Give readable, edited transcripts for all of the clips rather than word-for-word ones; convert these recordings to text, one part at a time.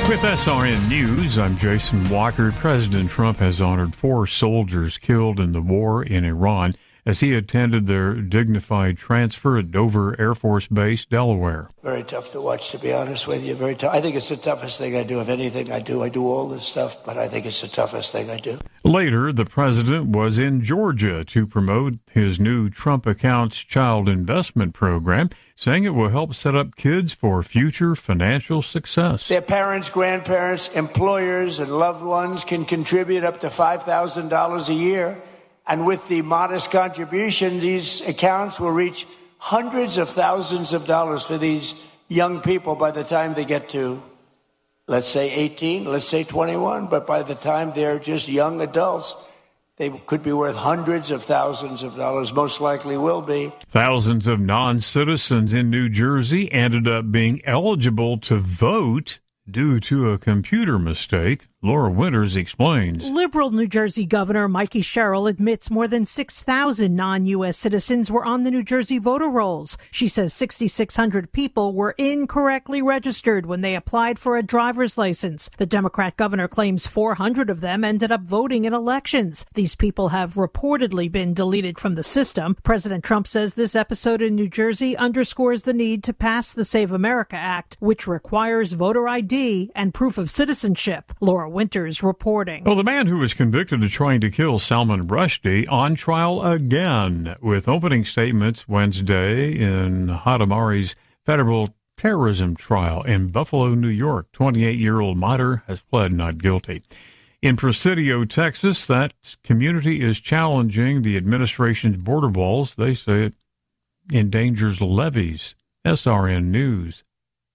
With SRN News, I'm Jason Walker. President Trump has honored 4 soldiers killed in the war in Iran as he attended their dignified transfer at Dover Air Force Base, Delaware. Very tough to watch, to be honest with you. Very tough. I think it's the toughest thing I do. If anything I do all this stuff, but I think it's the toughest thing I do. Later, the president was in Georgia to promote his new Trump Accounts child investment program, saying it will help set up kids for future financial success. Their parents, grandparents, employers, and loved ones can contribute up to $5,000 a year. And with the modest contribution, these accounts will reach hundreds of thousands of dollars for these young people by the time they get to, let's say 18, let's say 21. But by the time they're just young adults, they could be worth hundreds of thousands of dollars, most likely will be. Thousands of non-citizens in New Jersey ended up being eligible to vote due to a computer mistake. Laura Winters explains. Liberal New Jersey Governor Mikey Sherrill admits more than 6,000 non-U.S. citizens were on the New Jersey voter rolls. She says 6,600 people were incorrectly registered when they applied for a driver's license. The Democrat governor claims 400 of them ended up voting in elections. These people have reportedly been deleted from the system. President Trump says this episode in New Jersey underscores the need to pass the Save America Act, which requires voter ID and proof of citizenship. Laura Winters reporting. Well, the man who was convicted of trying to kill Salman Rushdie on trial again, with opening statements Wednesday in Hadamari's federal terrorism trial in Buffalo, New York. 28-year-old Mater has pled not guilty. In Presidio, Texas, that community is challenging the administration's border walls. They say it endangers levees. SRN News.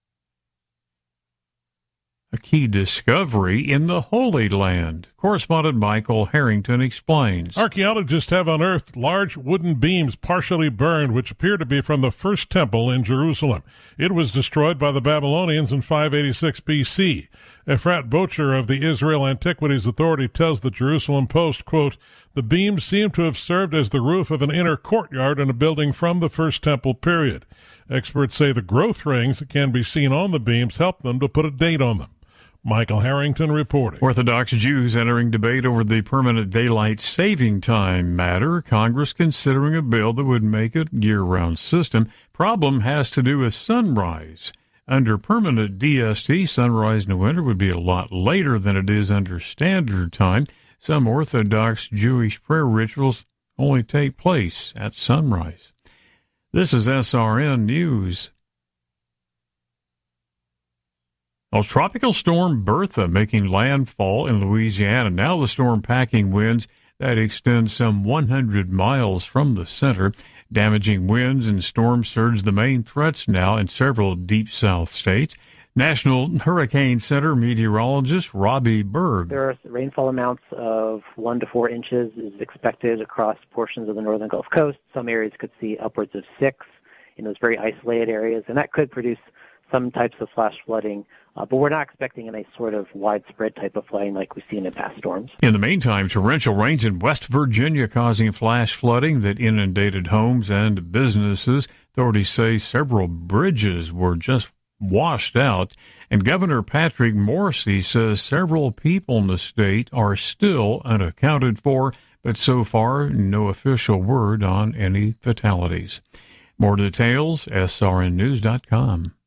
A key discovery in the Holy Land. Correspondent Michael Harrington explains. Archaeologists have unearthed large wooden beams partially burned, which appear to be from the first temple in Jerusalem. It was destroyed by the Babylonians in 586 B.C. Efrat Bocher of the Israel Antiquities Authority tells the Jerusalem Post, quote, "The beams seem to have served as the roof of an inner courtyard in a building from the first temple period. Experts say the growth rings that can be seen on the beams help them to put a date on them." Michael Harrington reporting. Orthodox Jews entering debate over the permanent daylight saving time matter. Congress considering a bill that would make it year-round system. Problem has to do with sunrise. Under permanent DST, sunrise in the winter would be a lot later than it is under standard time. Some Orthodox Jewish prayer rituals only take place at sunrise. This is SRN News. Well, Tropical Storm Bertha making landfall in Louisiana. Now the storm packing winds that extend some 100 miles from the center. Damaging winds and storm surge the main threats now in several deep south states. National Hurricane Center meteorologist Robbie Berg. There are rainfall amounts of 1 to 4 inches is expected across portions of the northern Gulf Coast. Some areas could see upwards of 6 in those very isolated areas, and that could produce some types of flash flooding, but we're not expecting any sort of widespread type of flooding like we've seen in past storms. In the meantime, torrential rains in West Virginia causing flash flooding that inundated homes and businesses. Authorities say several bridges were just washed out, and Governor Patrick Morrisey says several people in the state are still unaccounted for, but so far no official word on any fatalities. More details, srnnews.com.